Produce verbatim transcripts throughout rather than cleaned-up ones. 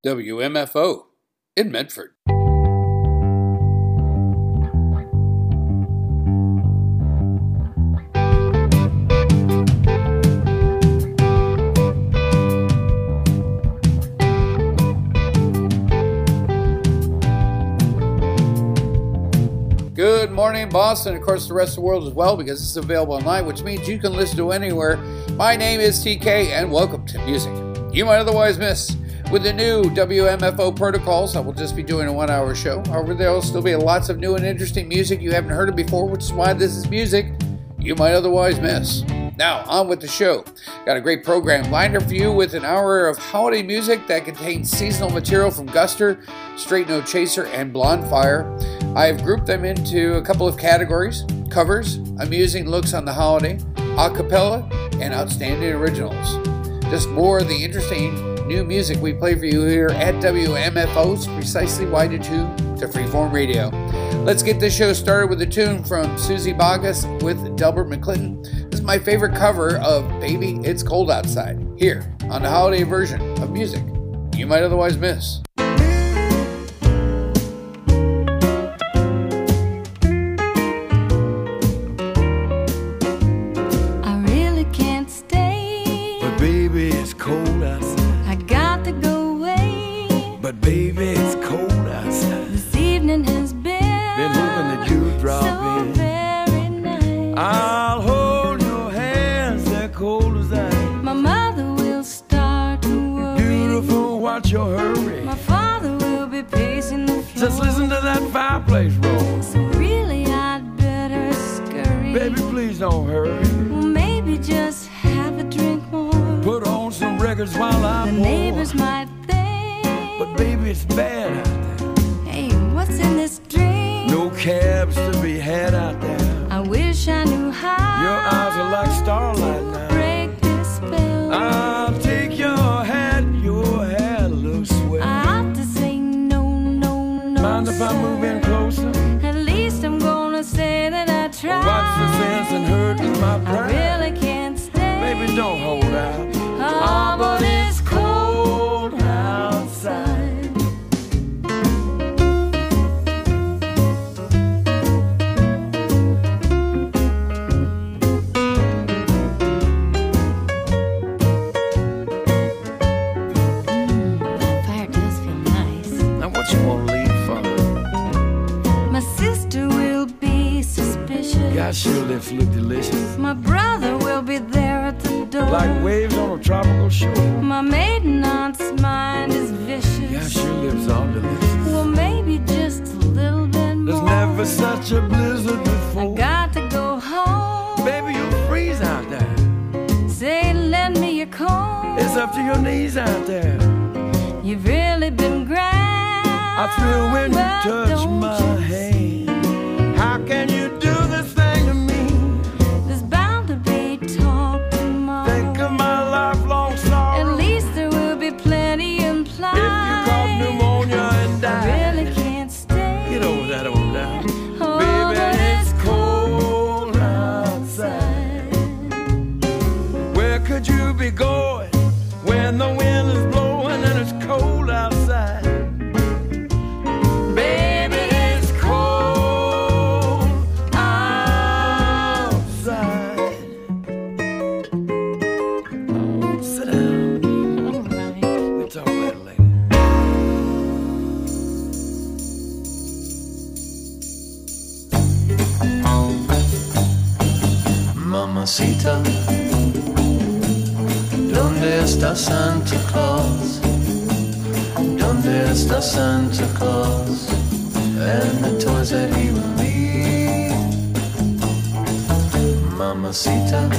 W M F O in Medford. Good morning, Boston, and of course the rest of the world as well, because it's available online, which means you can listen to anywhere. My name is T K, and welcome to Music You Might Otherwise Miss. With the new W M F O protocols, I will just be doing a one-hour show. However, there will still be lots of new and interesting music you haven't heard of before, which is why this is Music You Might Otherwise Miss. Now, on with the show. Got a great program lined up for you with an hour of holiday music that contains seasonal material from Guster, Straight No Chaser, and Blonde Fire. I have grouped them into a couple of categories: covers, amusing looks on the holiday, a cappella, and outstanding originals. Just more of the interesting new music we play for you here at W M F O's precisely why you tune to Freeform Radio. Let's get this show started with a tune from Susie Boggess with Delbert McClinton. This is my favorite cover of Baby It's Cold Outside, here on the holiday version of Music You Might Otherwise Miss. But baby, it's cold outside. This evening has been, been hoping that you'd drop so in. Very nice. I'll hold your hands, they're cold as ice. My mother will start to worry. Beautiful, watch your hurry. My father will be pacing the floor. Just listen to that fireplace roll. So really I'd better scurry. Baby, please don't hurry. Well, maybe just have a drink more. Put on some records while I The pour. neighbors might think, but baby, it's bad out there. hey, what's in this drink? No cabs to be had out there. I wish I knew how. Your eyes are like starlight now. Break this spell. I'll take your hat, your hair looks swell. I ought to say no, no, no. Mind if I move in closer? At least I'm gonna say that I tried. What's the sense in hurting my pride? I really can't stay. Baby, don't hold out. Oh, but it's cold outside. Gosh, sure lips look delicious. My brother will be there at the door, like waves on a tropical shore. My maiden aunt's mind is vicious. Gosh, your lips are delicious. Well, maybe just a little bit more. There's never such a blizzard before. I got to go home. Baby, you'll freeze out there. Say, lend me your coat. It's up to your knees out there. You've really been grand. I thrill when you touch my hand. How can you do this thing to me? There's bound to be talk tomorrow. Think of my lifelong sorrow. At least there will be plenty implied. If you caught pneumonia and died, I really can't stay. Get over that old doubt. Oh, Baby, but it's cold outside. Where could you be going when the wind is blowing and it's cold outside? Baby, it's cold outside. Oh, sit down. All right. We'll talk about it later. Mamacita, ¿dónde está Santa Claus? ¿Dónde está Santa Claus? And the toys that he will leave. Mamacita,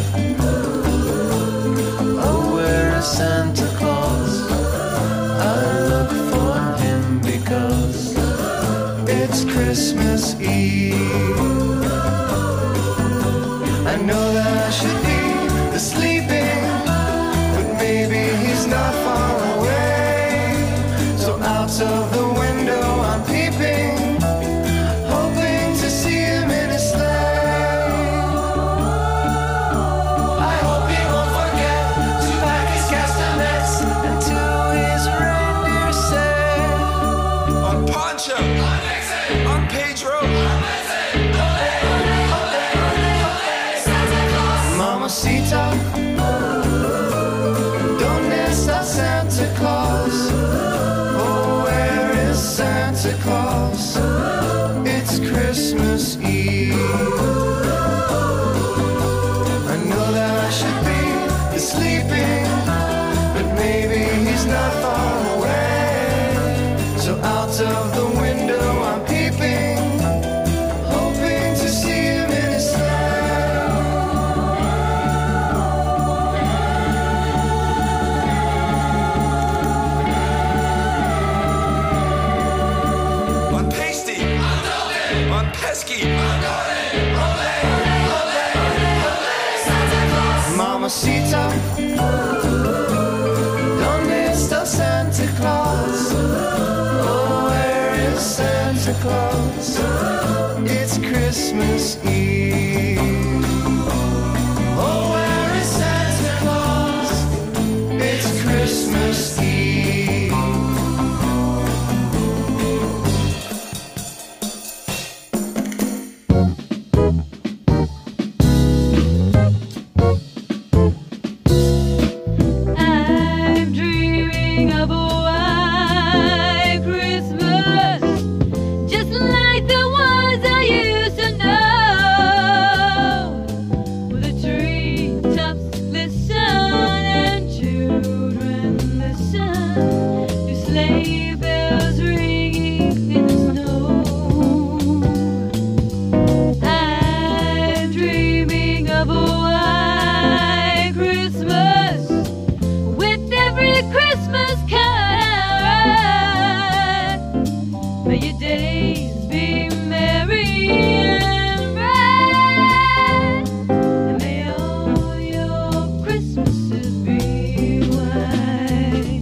oh, where is Santa Claus? I look for him because it's Christmas Eve. I know that I should be asleeping, but maybe he's not far away. So out of the window I'm peeping, hoping to see him in his sleigh. I hope he won't forget to pack his castanets and to his reindeer set. out of the window I'm peeping, hoping to see him in his sleigh. One pasty, one pesky, Mamacita, ¿dónde está Santa Claus? Oh, where is Santa Claus? It's Christmas Eve. Oh, where is Santa Claus? It's Christmas Eve. I'm dreaming of a white Christmas, just like the ones I used to know, with the treetops glisten and children listen to sleigh bells ringing in the snow. I'm dreaming of a white Christmas, with every Christmas card. May your days be merry and bright, and may all your Christmases be white.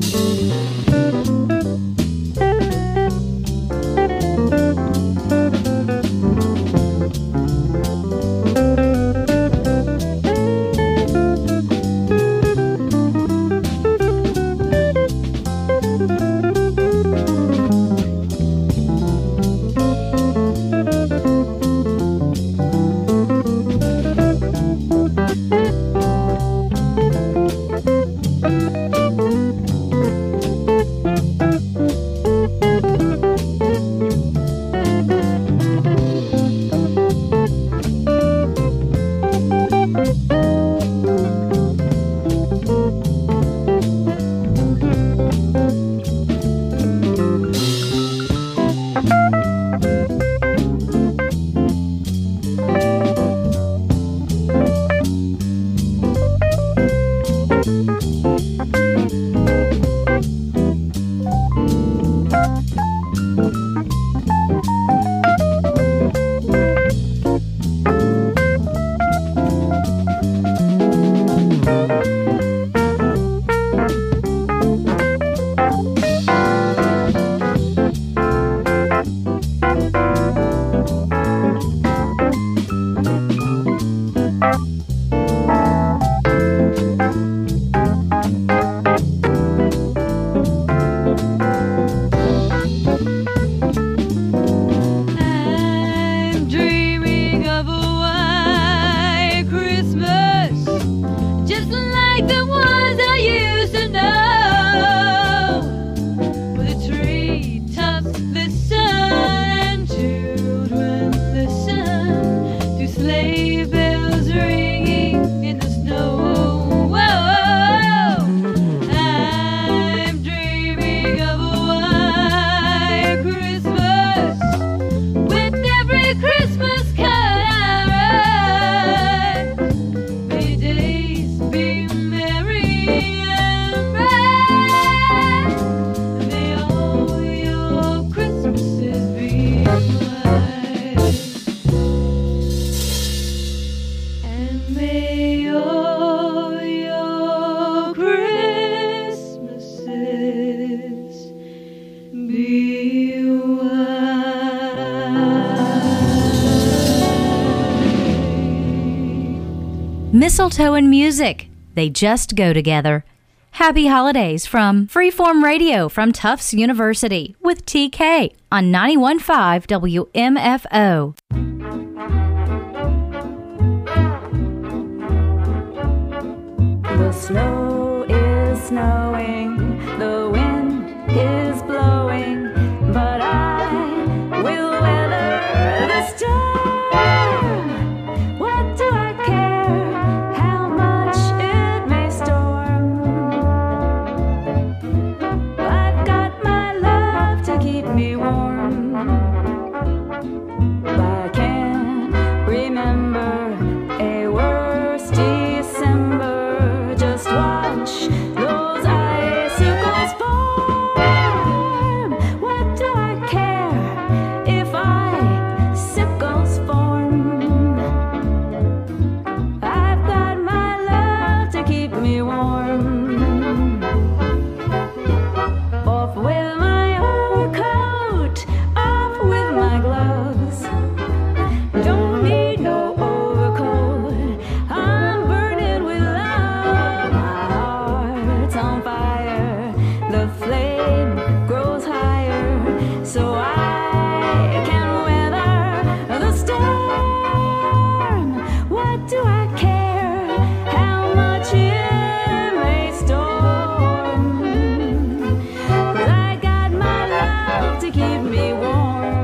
I'm dreaming of a white Christmas, just like the ones I used to know, with the treetops glisten and children listen to sleigh bells ringing in the snow. I'm dreaming of a white Christmas, with every Christmas card. May your days be merry and bright, and may all your Christmases be white. And may all your Christmases be white. Mistletoe and music, they just go together. Happy holidays from Freeform Radio from Tufts University with T K on ninety-one point five W M F O. The snow is snowing, the wind is blowing, but I will weather the storm. What do I care how much it may storm? I've got my love to keep the flame grows higher, so I can weather the storm. What do I care how much it may storm? 'Cause I got my love to keep me warm.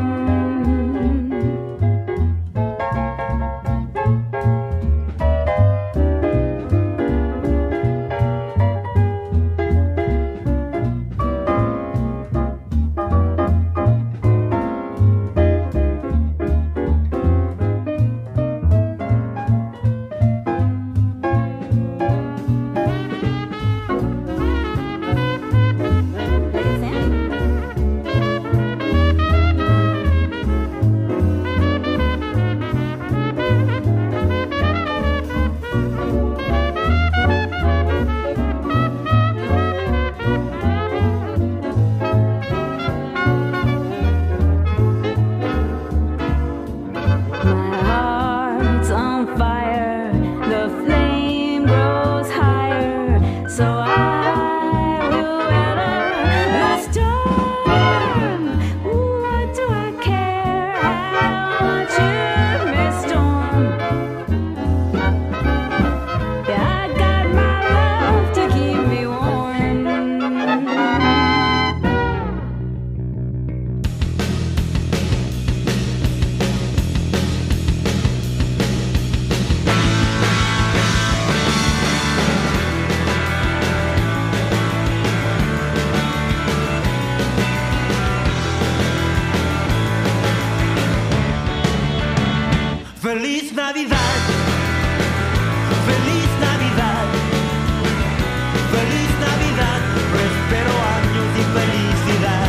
Feliz Navidad, feliz Navidad, feliz Navidad, prospero años y felicidad.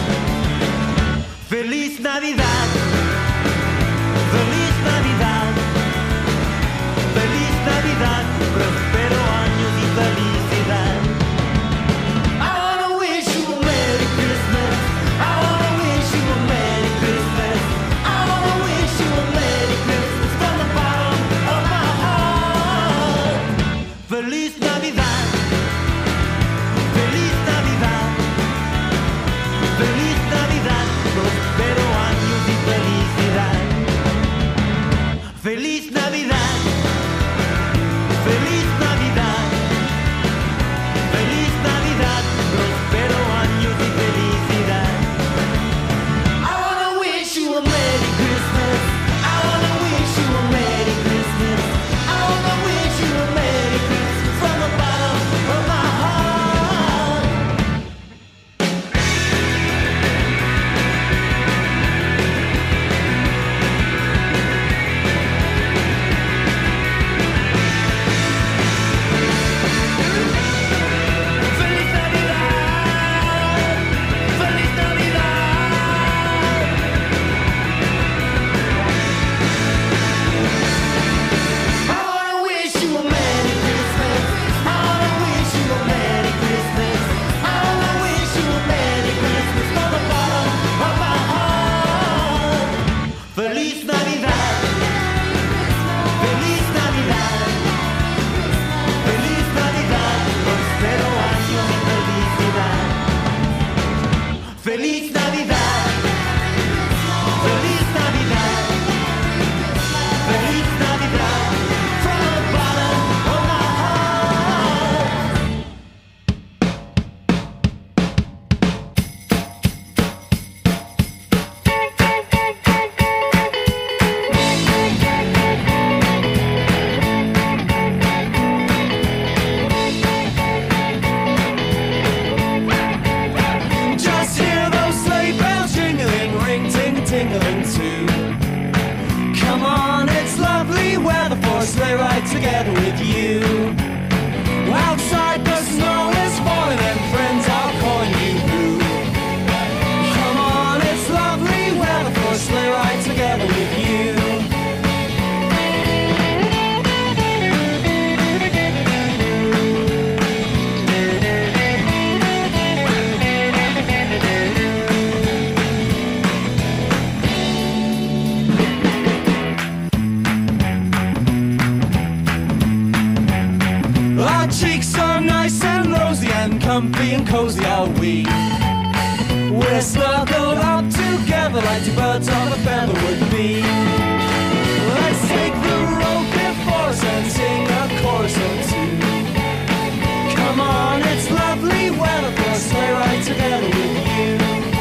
Feliz Navidad, feliz Navidad, feliz Navidad, prospero años y felicidad. I wanna wish you a Merry Christmas. I wanna wish you a Merry Christmas. I wanna wish you a Merry Christmas from the bottom of my heart. Feliz Navidad, feliz Navidad, feliz Navidad, prospero años y felicidad. Feliz Navidad, feliz Navidad, feliz Navidad, prospero años y felicidad. I wanna wish you a Merry Christmas. I wanna wish you a Merry Christmas. I wanna wish you a Merry Christmas from the bottom of my heart. Feliz Navidad, feliz Navidad. I wanna wish you a Merry Christmas. I wanna wish you a Merry Christmas. I wanna wish you a Merry Christmas from the bottom of my heart. Feliz Navidad, feliz Navidad, feliz Navidad, prospero año y felicidad. Feliz Navidad, feliz Navidad, feliz Navidad, from the bottom of my heart. Just hear those sleigh bells jingling, ring ting tingling too. Come on, it's lovely weather for a sleigh ride together with you. Outside the snow is falling and friends are calling you blue. Come on, it's lovely weather for a sleigh ride together with you. Our cheeks are nice and rosy and comfy and cozy all are we. We're snuggled up together like two birds of a feather would be. Let's take the road before us and sing a chorus or two. Come on, it's lovely weather for a sleigh ride together with you.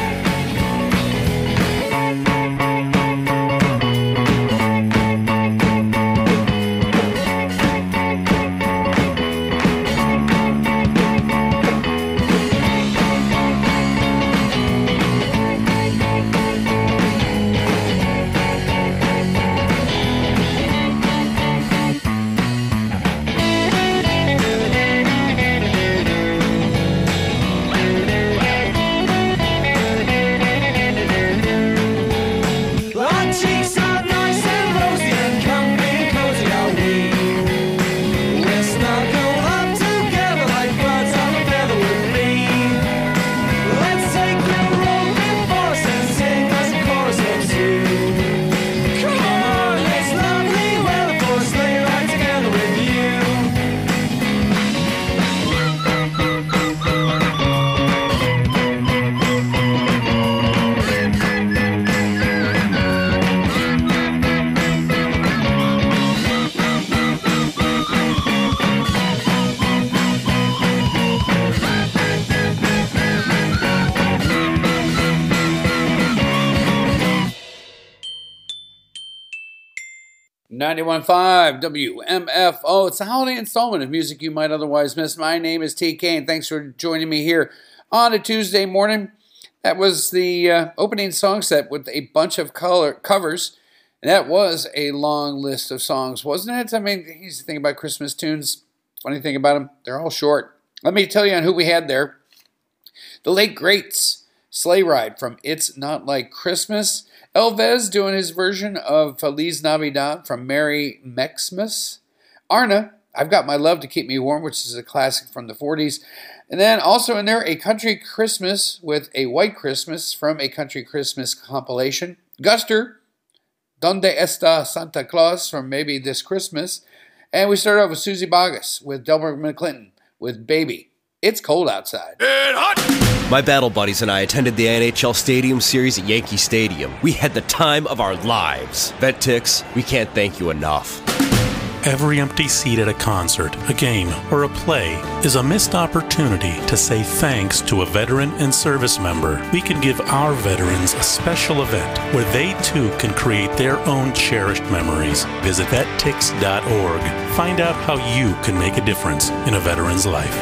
ninety-one point five W M F O. It's a holiday installment of music you might otherwise miss. My name is T K, and thanks for joining me here on a Tuesday morning. That was the uh, opening song set with a bunch of color covers, and that was a long list of songs, wasn't it? I mean, here's the thing about Christmas tunes. Funny thing about them, they're all short. Let me tell you on who we had there. The late greats, Sleigh Ride from It's Not Like Christmas. Elvis doing his version of Feliz Navidad from Merry Mexmas. Arna, I've Got My Love to Keep Me Warm, which is a classic from the forties. And then also in there, A Country Christmas with A White Christmas from A Country Christmas compilation. Guster, Donde Está Santa Claus from Maybe This Christmas. And we started off with Susie Boggess with Delbert McClinton with Baby. It's Cold Outside. Get hot! My battle buddies and I attended the N H L Stadium Series at Yankee Stadium. We had the time of our lives. VetTix, we can't thank you enough. Every empty seat at a concert, a game, or a play is a missed opportunity to say thanks to a veteran and service member. We can give our veterans a special event where they too can create their own cherished memories. Visit vet tix dot org. Find out how you can make a difference in a veteran's life.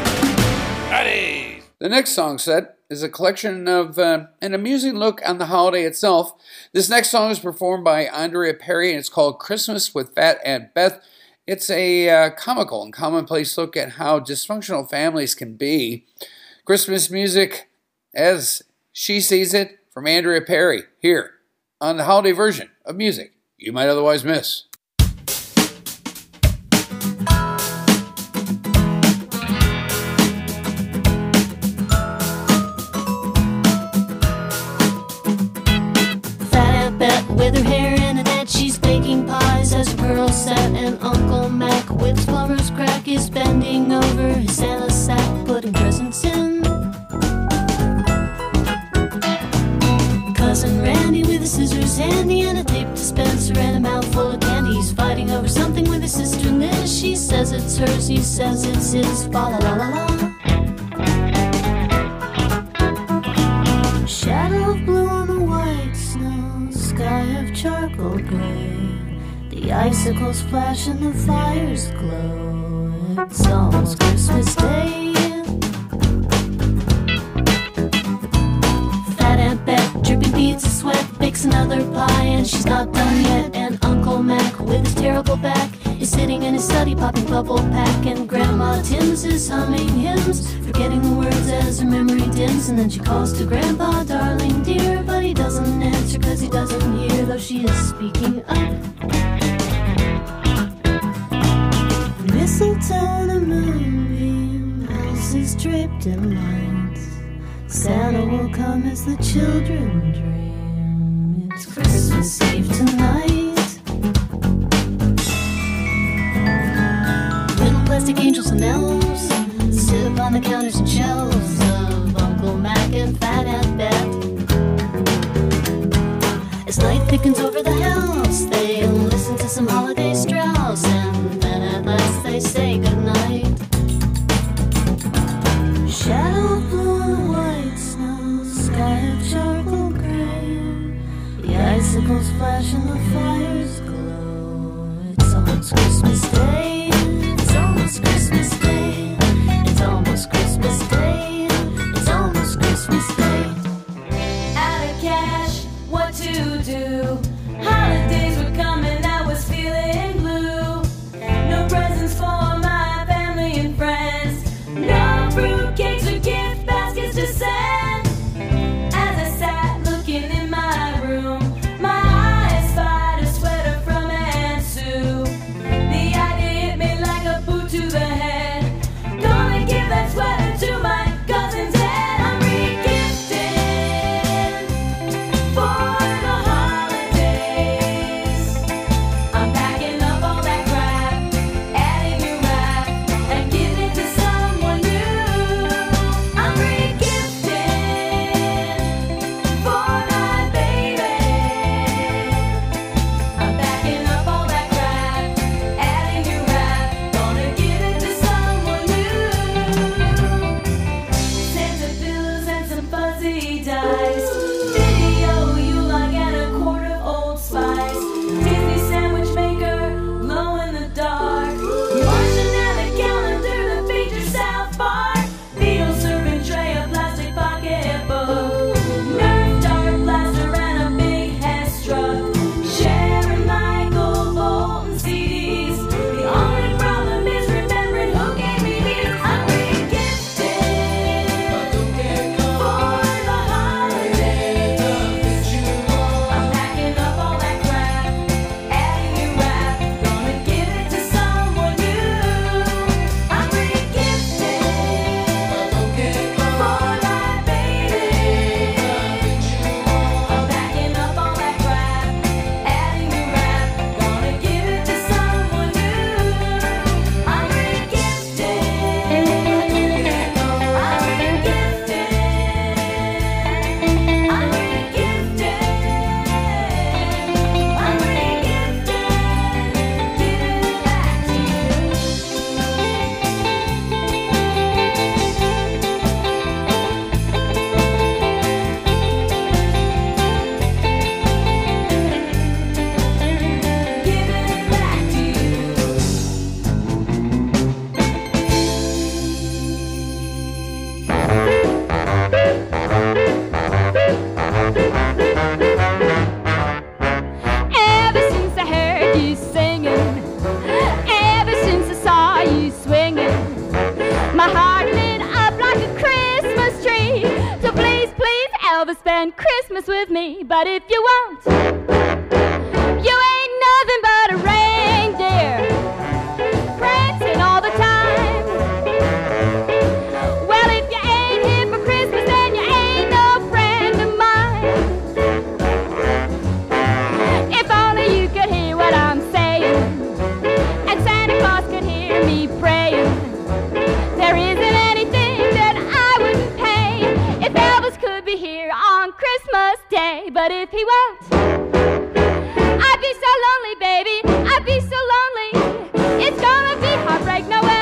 The next song set is a collection of uh, an amusing look on the holiday itself. This next song is performed by Andrea Perry, and it's called Christmas with Fat Aunt Beth. It's a uh, comical and commonplace look at how dysfunctional families can be. Christmas music, as she sees it, from Andrea Perry, here on the holiday version of music you might otherwise miss. With her hair in a net, she's baking pies as her girls sat, and Uncle Mac with his plumber's crack is bending over his Santa sack, putting presents in. Cousin Randy with his scissors handy and a tape dispenser and a mouthful of candy. He's fighting over something with his sister Liz. She says it's hers, he says it's his. Fa la la la la. Shadow of blue on the white snow, sky of charcoal gray. The icicles flash and the fires glow. It's almost Christmas Day. Fat Aunt Bet, dripping beads of sweat, bakes another pie and she's not done yet. And Uncle Mac with his terrible back is sitting in his study popping bubble pack. And Grandma Timms is humming hymns, forgetting the words as her memory dims. And then she calls to Grandpa, darling dear, but he doesn't answer cause he doesn't hear, though she is speaking up. Mistletoe and a moonbeam, houses draped in lights. Santa will come as the children dream. It's Christmas Eve tonight. Little plastic angels and elves sit upon the counters and shelves of Uncle As night thickens over the house, they listen to some holiday Strauss, and then at last they say goodnight. Shadow of blue and white snow, sky of charcoal gray, the icicles flash and the fires glow. It's almost Christmas Day, it's almost Christmas Day, it's almost Christmas Day, it's almost Christmas Day. Out of cash, what to do? Holidays were coming, I was feeling blue. No presents for my family and friends, no fruitcakes or gift baskets to send. As I sat looking in my room, my eyes spied a sweater from Aunt Sue. The idea hit me like a boot to the head. Gonna give that sweater to my cousin's head. I'm regifting for the holidays. I'm packing up all that crap, adding new wrap, and giving it to someone new. I'm regifting for my baby. I'm packing up all that crap, adding new wrap, gonna give it to someone new. Santa pillows and some fuzzy dice, video you like and a quart of Old Spice, Disney sandwich maker, glow in the dark, Martian and a calendar that features South Park, Beatles serving tray, a plastic pocketbook, Nerf dart blaster and a big Hess truck, Sharon Michael Bolton C Ds. The only problem is remembering who gave me these. I'm regifting for the holidays. I'm packing up all that crap, adding new wrap, gonna give it to someone new. I'm regifting for my baby. I'm packing up all that crap, adding new wrap, gonna give it to someone new. I'm regifting. I'm regifting. I'm regifting. I'm regifting. Giving it back to you. Giving it back to you. Ever since I heard you singing, ever since I saw you swinging, my heart lit up like a Christmas tree. So please, please, Elvis, spend Christmas with me. But if you won't, you ain't nothing but a reindeer, prancing all the time. Well, if you ain't here for Christmas, then you ain't no friend of mine. If only you could hear what I'm saying, and Santa Claus could hear me praying. There isn't anything that I wouldn't pay if Elvis could be here on Christmas Day. But if he won't, I'd be so lonely, baby, I'd be so lonely. It's gonna be Heartbreak Noel.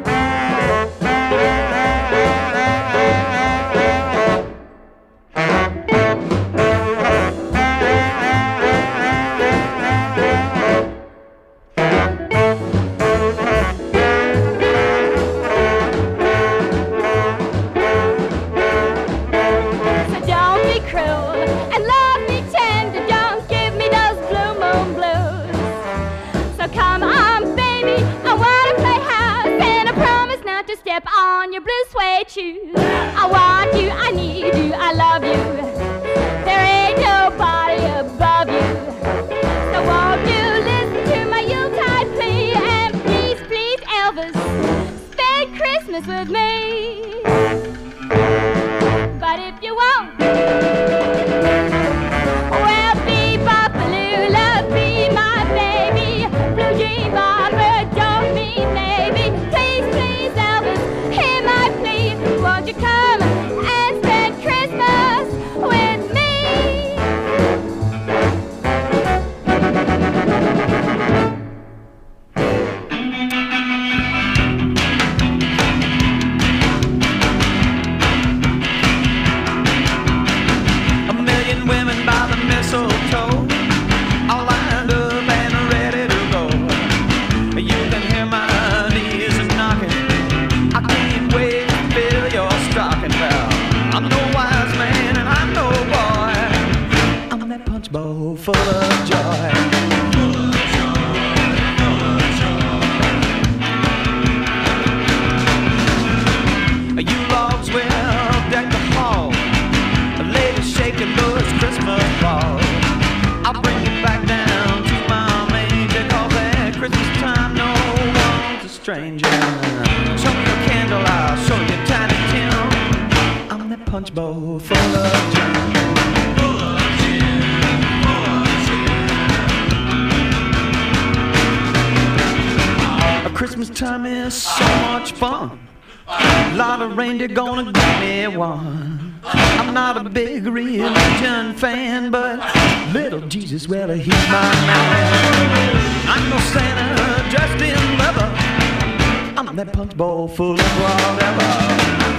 So don't be cruel and love me tender. Don't give me those blue moon blues. So come on, baby, I wanna play house, and I promise not to step on your blue suede shoes. I want you, I need you, I love you. There ain't nobody above you. So won't you listen to my Yuletide plea, and please, please, Elvis, spend Christmas with me. But if you won't, well, Bebop-a-lula, be my baby. Blue jean bomber, don't mean maybe. Please, please, Elvis, hear my plea. Won't you come and spend Christmas with me? full of joy. You logs will deck the hall, ladies shaking those Christmas balls. I'll bring you back down to my manger, 'cause at Christmas time no one's a stranger. Show me your candle, I'll show you Tiny Tim. I'm that punch bowl full of gin. Full of gin, full of gin. Christmas time is so much fun. A lot of reindeer gonna give me one. I'm not a big religion fan, but little Jesus, well, he's my man. I'm no Santa dressed in leather. I'm that punch bowl full of whatever.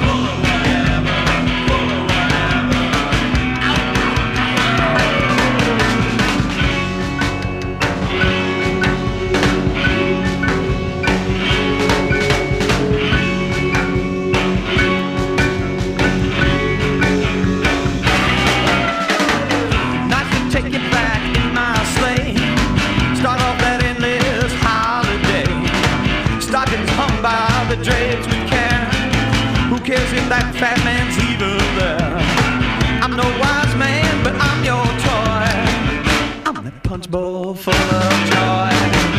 The drapes with care. Who cares if that fat man's even there? I'm no wise man, but I'm your toy. I'm that punch bowl full of joy.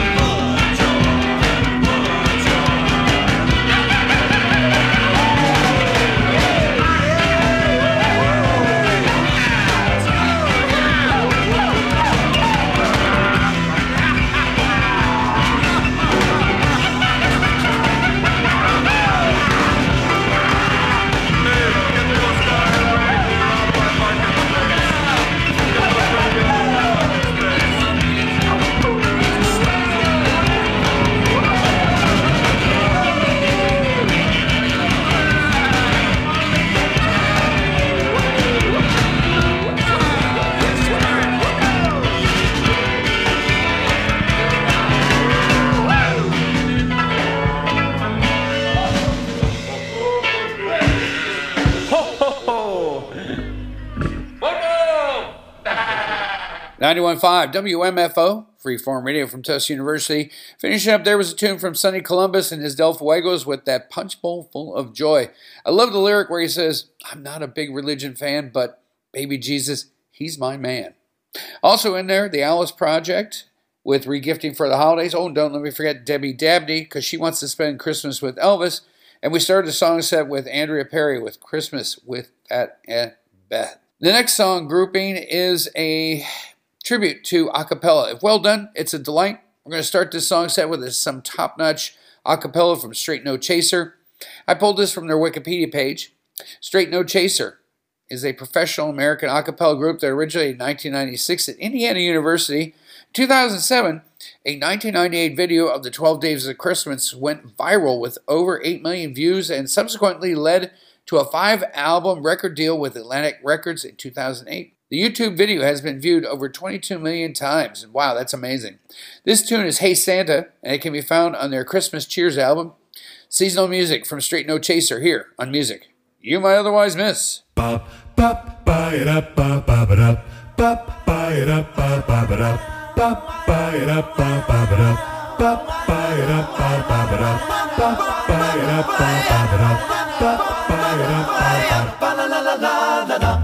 ninety-one point five W M F O, Freeform Radio from Tufts University. Finishing up there was a tune from Sonny Columbus and his Del Fuegos with that punch bowl full of joy. I love the lyric where he says, I'm not a big religion fan, but baby Jesus, he's my man. Also in there, the Alice Project with regifting for the holidays. Oh, and don't let me forget Debbie Dabney, because she wants to spend Christmas with Elvis. And we started the song set with Andrea Perry with Christmas with Pat and Beth. The next song grouping is a tribute to a cappella. If well done, it's a delight. We're going to start this song set with some top-notch a cappella from Straight No Chaser. I pulled this from their Wikipedia page. Straight No Chaser is a professional American a cappella group that originated in nineteen ninety-six at Indiana University. In two thousand seven, a nineteen ninety-eight video of the twelve Days of Christmas went viral with over eight million views and subsequently led to a five-album record deal with Atlantic Records in two thousand eight. The YouTube video has been viewed over twenty-two million times. Wow, that's amazing. This tune is Hey Santa, and it can be found on their Christmas Cheers album. Seasonal music from Straight No Chaser here on Music You Might Otherwise Miss. Bop, bop, buy it up, bop, bop it up. Bop, buy it up, bop, bop it up. Bop, buy it up, bop, bop it up. Bop, buy it up, bop, bop it up. Bop, buy it up, bop, bop it up. Bop, buy it up, bop, bop it up.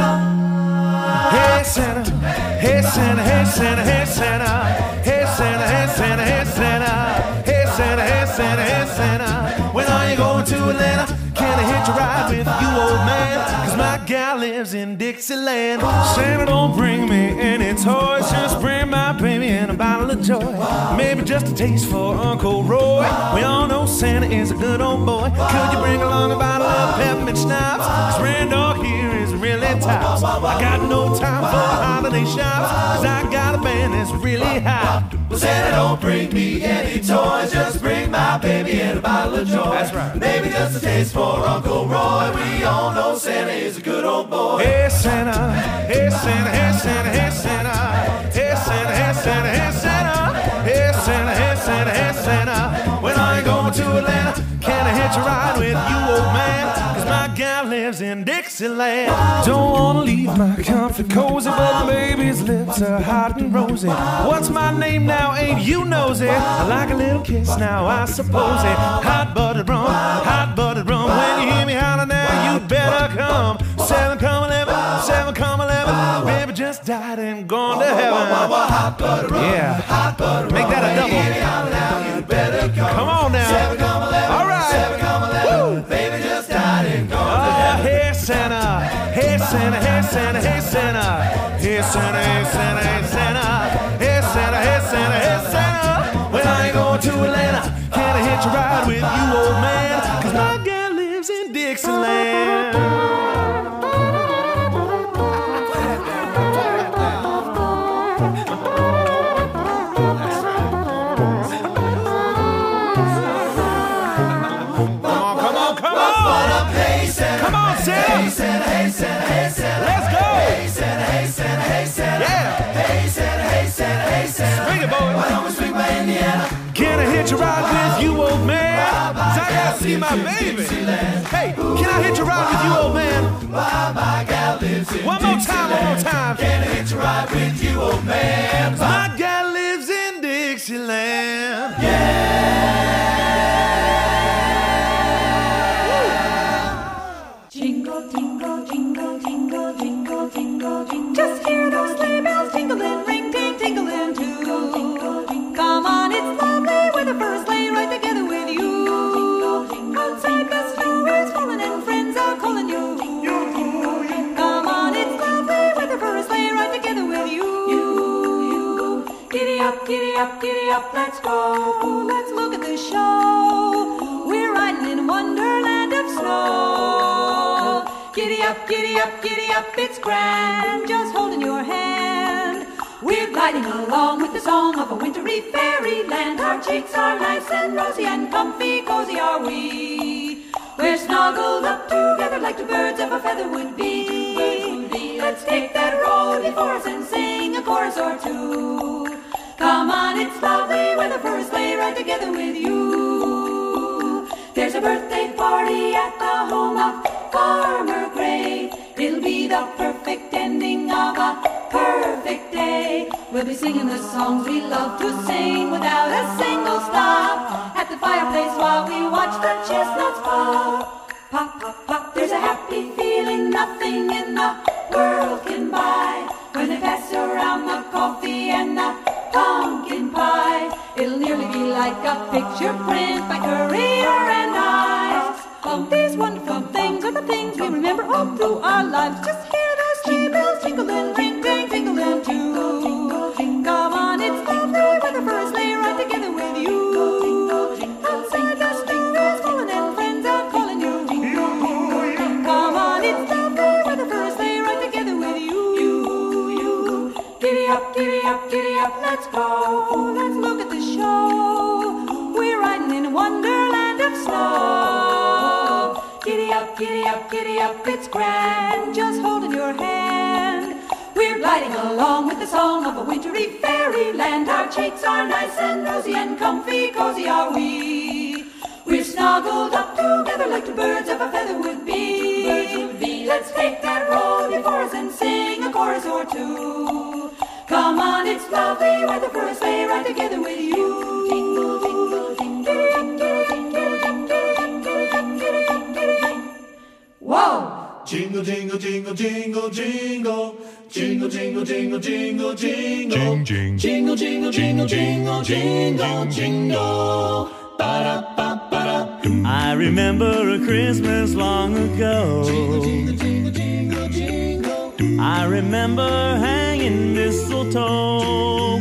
Hey Santa, hey Santa, hey Santa, hey Santa, hey Santa, hey Santa, hey Santa, hey Santa, hey Santa, hey Santa. When are you going to Atlanta? Can I hitch a ride with you, old man? Cause my gal lives in Dixieland. Santa, don't bring me any toys, just bring my baby and a bottle of joy. Maybe just a taste for Uncle Roy. We all know Santa is a good old boy. Could you bring along a bottle of peppermint schnapps? Cause Randall here is really tops. I got no time for holiday shops, cause I got a band that's really hot. Well, Santa, don't bring me any toys, just bring my baby and a bottle of joy. That's right. Maybe just a taste for Uncle Roy. We all know Santa is a good old boy. Hey Santa, hey Santa, hey Santa, hey Santa, hey Santa, hey Santa, hey Santa, hey Santa, hey Santa, hey Santa. When are you going to Atlanta? Can I hitch a ride with you, old man? Cause my gal lives in Dixieland. Don't wanna leave my comfort cozy, but the baby's lips are hot and rosy. What's my name now? Ain't you nosy? I like a little kiss now, I suppose it. Hot buttered rum, hot buttered rum. When you hear me holler now, you better come. Seven come eleven, seven come eleven. Baby just died and gone to heaven. Hot buttered rum, yeah, hot buttered rum. Make that a double. When you hear me holler now, you better come. Come on now. Seven come eleven, all right. Seven come eleven. Woo. Baby just died and gone to heaven. Hey Santa, hey Santa, hey Santa, hey Santa, hey Santa, hey Santa, hey Santa, hey Santa, hey Santa, hey Santa. Well, I ain't going to Atlanta. Can I hitch a ride with you, old man? 'Cause my gal lives in Dixieland. Hey Santa, hey Santa, hey Santa. Let's go. Hey Santa, hey Santa, hey Santa. Yeah. Hey Santa, hey Santa, hey Santa. Swing it, boy. Why don't we swing by Indiana? Can I hitch a ride with you, old man? 'Cause I gotta see my baby. Hey, can I hitch a ride with you, old man? Why my gal lives in One more time, one more time. Can I hitch a ride with you, old man? 'Cause my gal lives in Dixieland. Yeah. Jingle, jingle, jingle, jingle, jingle, jingle, jingle. Just hear those sleigh bells jingling, ring, ting, tingling too. Come on, it's lovely with the first sleigh right together with you. Outside the snow is falling and friends are calling you. Come on, it's lovely with the first sleigh right together with you. Giddy up, giddy up, giddy up, let's go. Let's look at the show. We're riding in a wonderland of snow. Giddy up, giddy up, giddy up, it's grand, just holding your hand. We're gliding along with the song of a wintry fairyland. Our cheeks are nice and rosy and comfy, cozy are we. We're snuggled up together like two birds of a feather would be. Let's take that road before us and sing a chorus or two. Come on, it's lovely with the first sleigh right together with you. There's a birthday party at the home of Farmer Gray. It'll be the perfect ending of a perfect day. We'll be singing the songs we love to sing without a single stop. At the fireplace while we watch the chestnuts pop. Pop, pop, pop. There's a happy feeling nothing in the world can buy. When they pass around the coffee and the pumpkin pie, it'll nearly be like a picture print by Currier and Ives. Oh, these wonderful things are the things we remember all through our lives. Just hear those sleigh bells jingling, ring, ring, tingling too. Come on, it's lovely with the first sleigh right together with you. Outside the snow is falling and friends are calling you. Come on, it's lovely with the first sleigh right together with you. Giddy up, giddy up, giddy up, let's go. Let's look at the show. We're riding in a wonderland of snow. Giddy up, giddy up, giddy up, it's grand, just holding your hand. We're gliding along with the song of a wintry fairyland. Our cheeks are nice and rosy and comfy, cozy are we. We're snuggled up together like two birds of a feather would be. Let's take that road before us and sing a chorus or two. Come on, it's lovely with the first sleigh right together with you. Jingle, jingle, jingle, giddy up, giddy up, giddy up, giddy up, giddy up, giddy up, giddy up. Whoa! Jingle, jingle, jingle, jingle, jingle. Jingle, jingle, jingle, jingle, jingle. Jing, jing. Jingle, jingle, jingle, jingle, jingle, jingle. I remember a Christmas long ago. Jingle, jingle, jingle, jingle. I remember hanging mistletoe.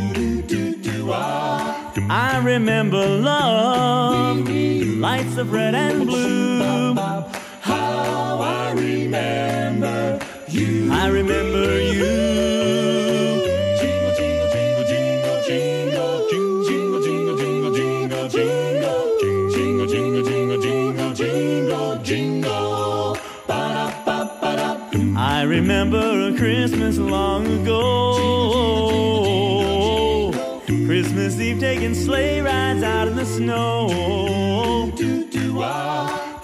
I remember love, lights of red and blue. How I remember you. I remember you. Jingle, jingle, jingle, jingle, jingle. Jingle, jingle, jingle, jingle, jingle. Jingle, jingle, jingle, jingle, jingle, jingle. Ba-da-ba-ba-da. I remember a Christmas long ago. Christmas Eve taking sleigh rides out in the snow.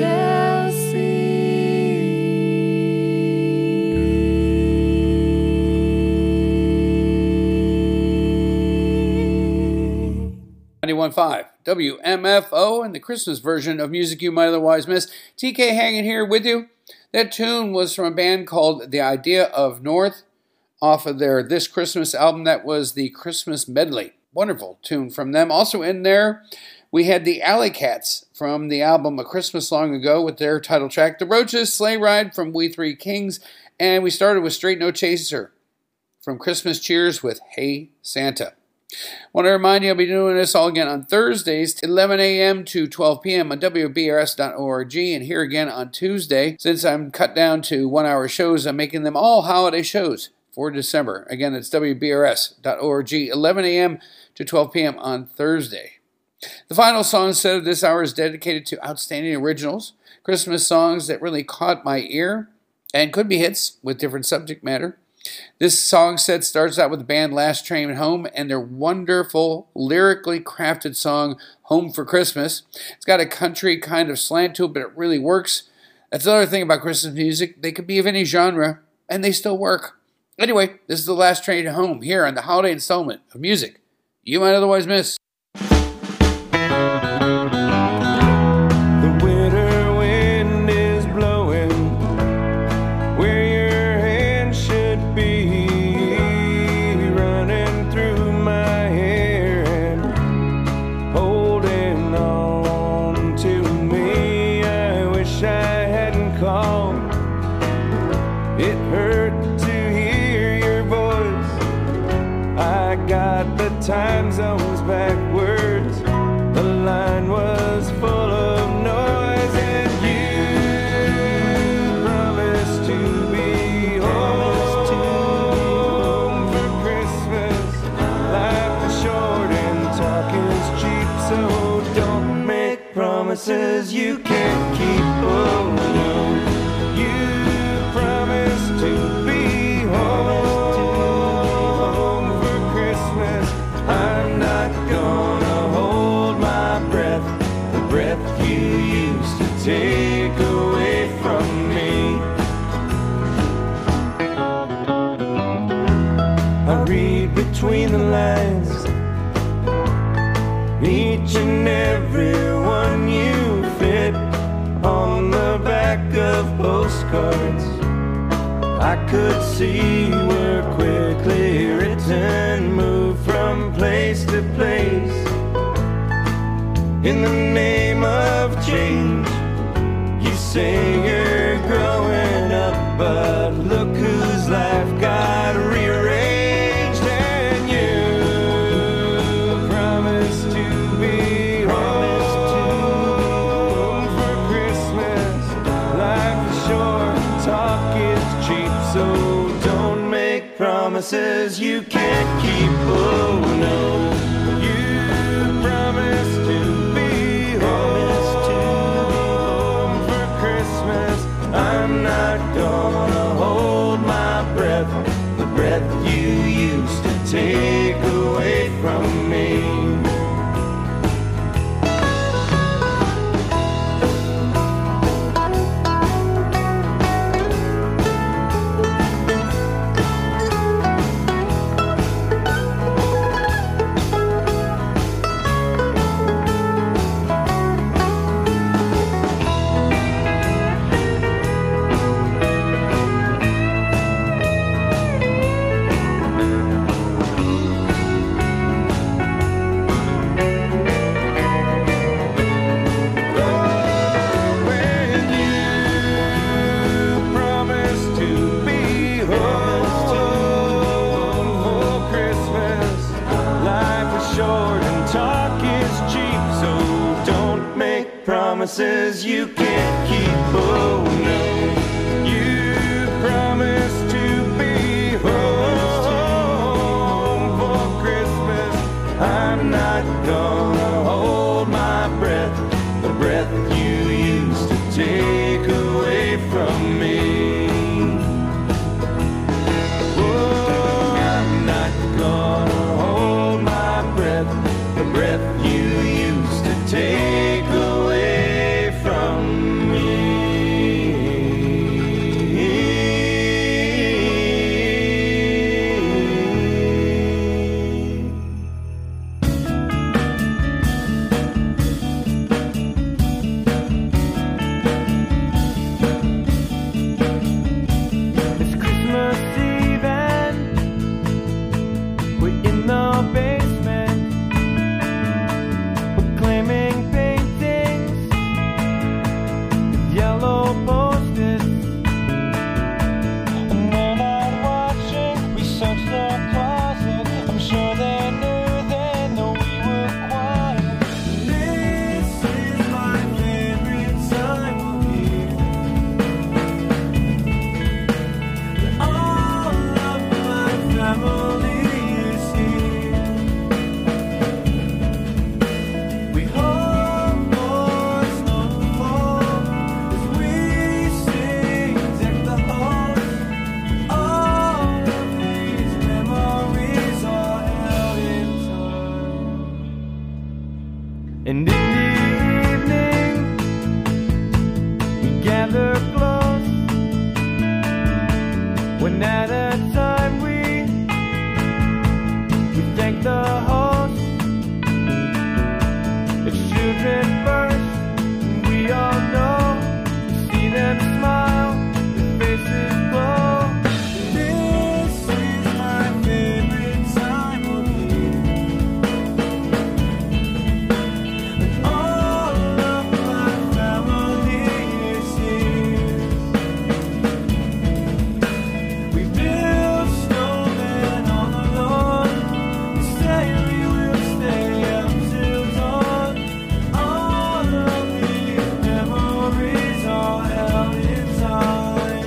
one five W M F O and the Christmas version of Music You Might Otherwise Miss. T K hanging here with you. That tune was from a band called The Idea of North off of their This Christmas album. That was the Christmas Medley. Wonderful tune from them. Also in there, we had the Alley Cats from the album A Christmas Long Ago with their title track, The Roaches, Sleigh Ride from We Three Kings, and we started with Straight No Chaser from Christmas Cheers with Hey Santa. Want to remind you, I'll be doing this all again on Thursdays, eleven a.m. to twelve p.m. on W B R S dot org, and here again on Tuesday. Since I'm cut down to one-hour shows, I'm making them all holiday shows for December. Again, it's W B R S dot org, eleven a.m. to twelve p.m. on Thursday. The final song set of this hour is dedicated to outstanding originals, Christmas songs that really caught my ear, and could be hits with different subject matter. This song set starts out with the band Last Train Home and their wonderful, lyrically crafted song, Home for Christmas. It's got a country kind of slant to it, but it really works. That's the other thing about Christmas music. They could be of any genre, and they still work. Anyway, this is the Last Train Home here on the holiday installment of Music You Might Otherwise Miss. Time zones backwards, the line was full of noise, and you promised to be home for Christmas. Life is short and talk is cheap, so don't make promises you can't keep. Oh no, you promised to be home. I'm not gonna hold my breath, the breath you used to take away from me. I read between the lines, each and every one you fit on the back of postcards. I could see were quickly written, moved from place to place in the name of change. You say you're growing up, but look whose life got rearranged, and you promised to be home for Christmas. Life is short, talk is cheap, so don't make promises you can't keep. Oh no, you promised to be home for Christmas. I'm not gonna hold my breath, the breath you used to take away from me. Promises you can't keep. Oh no, you promised to be home for Christmas. I'm not gonna hold my breath, the breath you used to take away from me. Oh, I'm not gonna hold my breath, the breath you used to take away from me. Gather close when at a time we we thank the host. It's children first, and we all know to see them smile, their faces glow. This is my favorite time of year. And all of my family is here. We build snowmen on the lawn. We say we will stay up till dawn. All of these memories are held in time.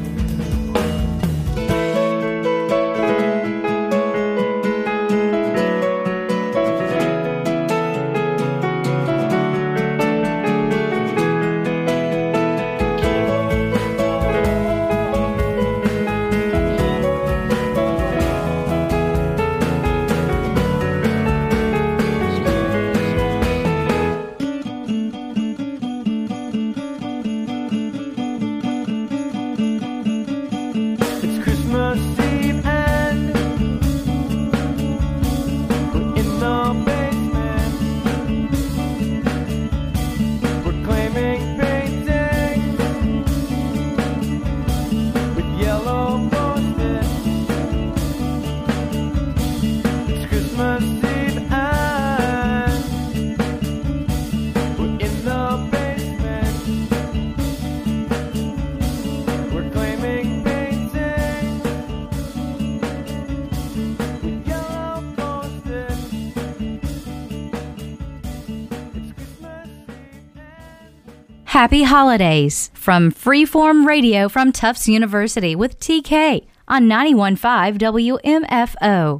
It's Christmas Eve and we're in the basement. We're claiming paintings with yellow post-its. It's Christmas Eve and we're in the basement. We're claiming paintings with yellow post-its. It's Christmas Eve and Happy holidays from Freeform Radio from Tufts University with T K on ninety-one point five W M F O.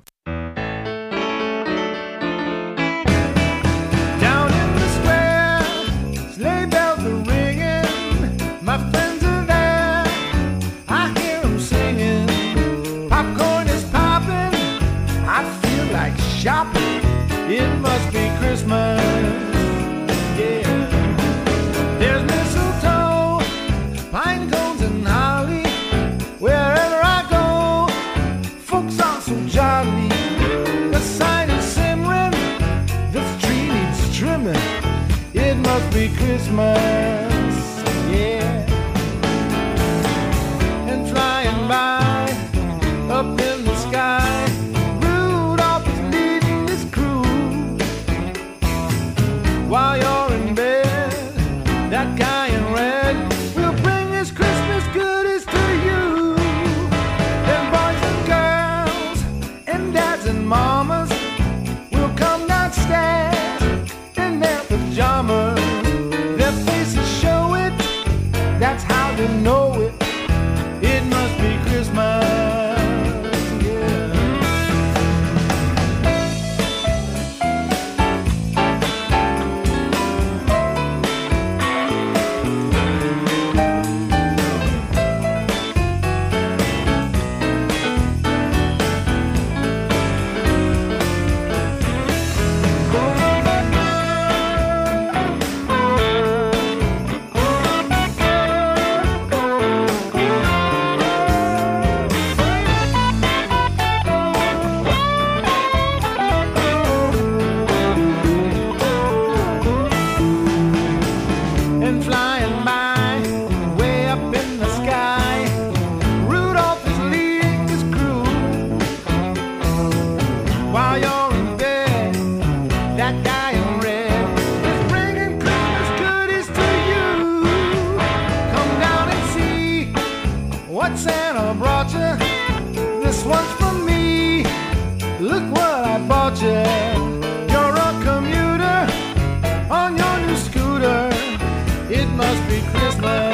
Down in the square, sleigh bells are ringing. My friends are there, I hear them singing. Popcorn is popping, I feel like shopping. It must be Christmas, yeah. There's mistletoe, pine cones and holly. Wherever I go, folks are so jolly. The sign is simmering, the tree needs trimming. It must be Christmas, yeah. And flying by, up in the sky, Rudolph is leading his crew. While you're in bed, that guy in red will bring his Christmas goodies to you. Then boys and girls, and dads and mamas will come downstairs in their pajamas. Their faces show it, that's how they know it. It must be Christmas, yeah. And flying by, way up in the sky, Rudolph is leading his crew. While you're in bed, that guy in red is bringing Christmas goodies to you. Come down and see what Santa brought you. This one's for me. Look what I bought you. You're a commuter on your new scooter. It must be Christmas.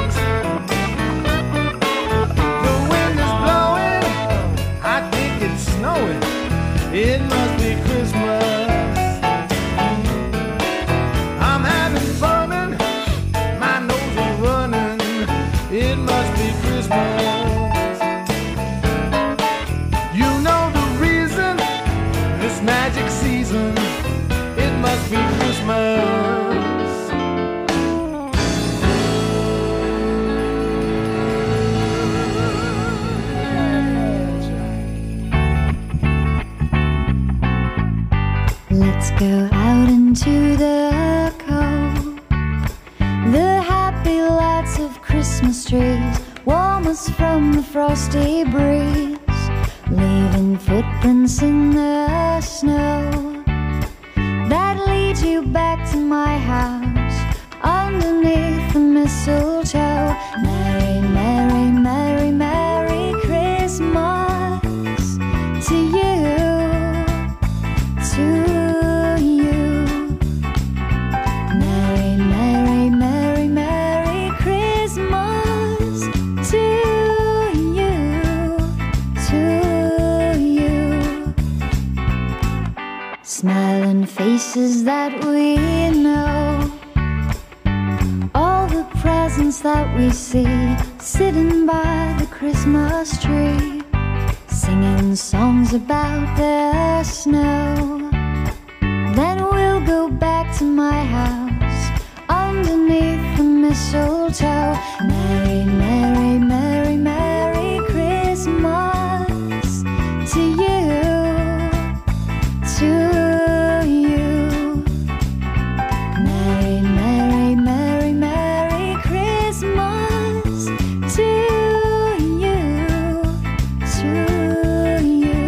The wind is blowing, I think it's snowing. It must be Christmas. I'm having fun and my nose is running. It must be Christmas. You know the reason, this magic season. It must be Christmas. trees, warmest from the frosty breeze, leaving footprints in the snow that lead you back to my house underneath the mistletoe. Merry, merry, merry, merry Christmas to you, to you. Merry, merry, merry, merry Christmas to you, to you. Smiling faces that we know, all the presents that we see, sitting by the Christmas tree, singing songs about the snow. Then we'll go back to my house underneath the mistletoe. Merry, merry, merry, merry Christmas to you, to you. Merry, merry, merry, merry Christmas to you, to you.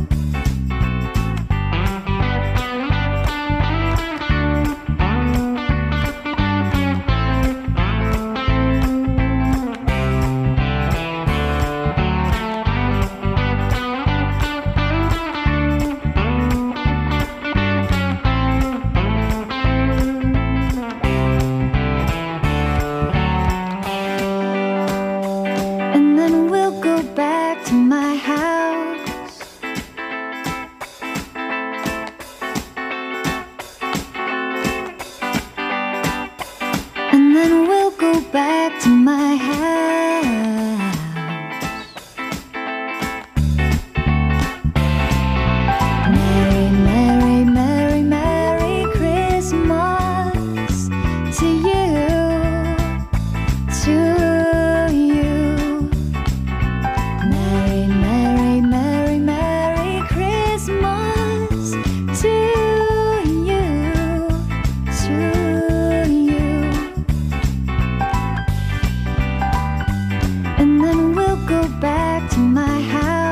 And then we'll go back to my house. And then we'll go back to my house. Merry, merry, merry, merry Christmas to you, to you. Merry, merry, merry, merry Christmas to you, to you. And then we'll go back to my house.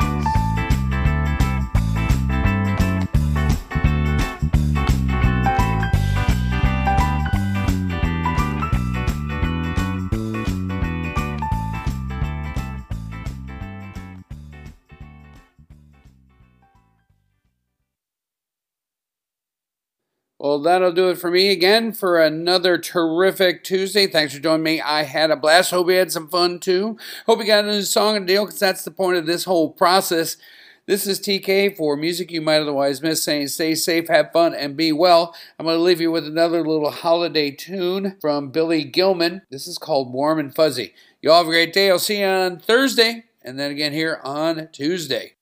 Well, that'll do it for me again for another terrific Tuesday. Thanks for joining me. I had a blast. Hope you had some fun too. Hope you got a new song and deal, because that's the point of this whole process. This is T K for Music You Might Otherwise Miss, saying stay safe, have fun, and be well. I'm going to leave you with another little holiday tune from Billy Gilman. This is called Warm and Fuzzy. You all have a great day. I'll see you on Thursday, and then again here on Tuesday.